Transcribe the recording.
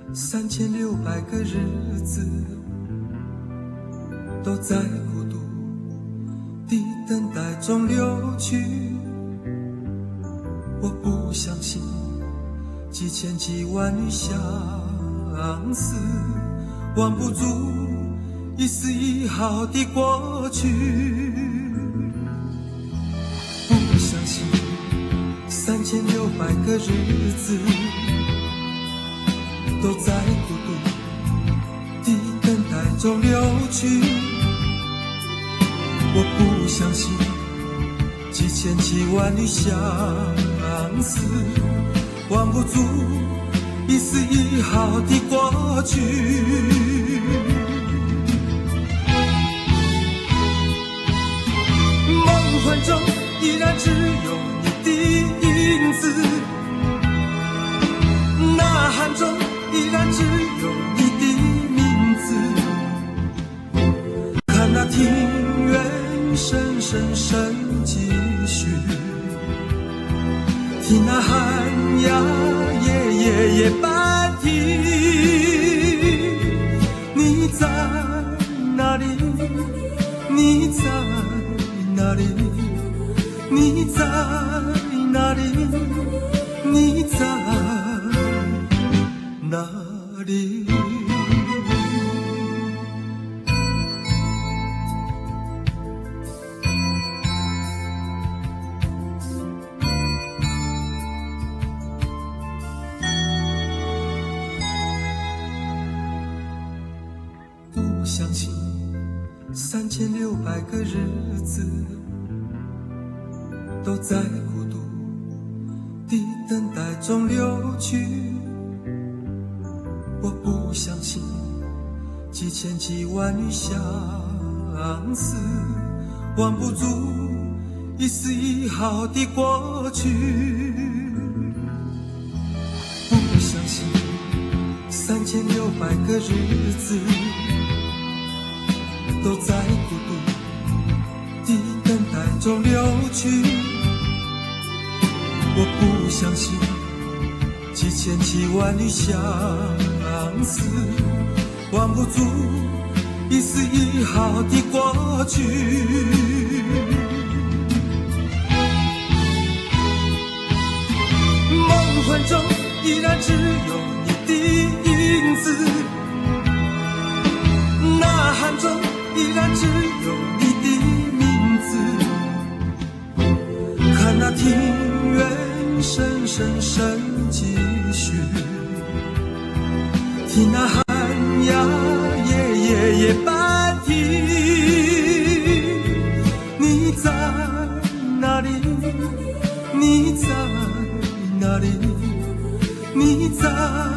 3600个日子，都在孤独的等待中流去。我不相信几千几万里相思，挽不住一丝一毫的过去。不相信3600个日子，都在孤独的等待中流去。我不相信几千几万里相思，挽不住一丝一毫的过去。梦幻中依然只有你的影子，呐喊中依然只有你的名字。看那庭院深深深几许，听那寒鸦夜夜夜半啼。你在哪里？你在哪里？你在哪里？你在哪里？不相信3600个日子，都在孤独的等待中流去。我不相信几千几万里相思，挽不住一丝一毫的过去。不相信3600个日子，都在孤独的等待中流去。我不相信几千几万里相思，挽不住一丝一毫的过去。梦幻中依然只有你的影子，呐喊中依然只有你的名字。看那庭院深深深几许，听那寒鸦夜夜夜半啼。你在哪里？你在哪里？你在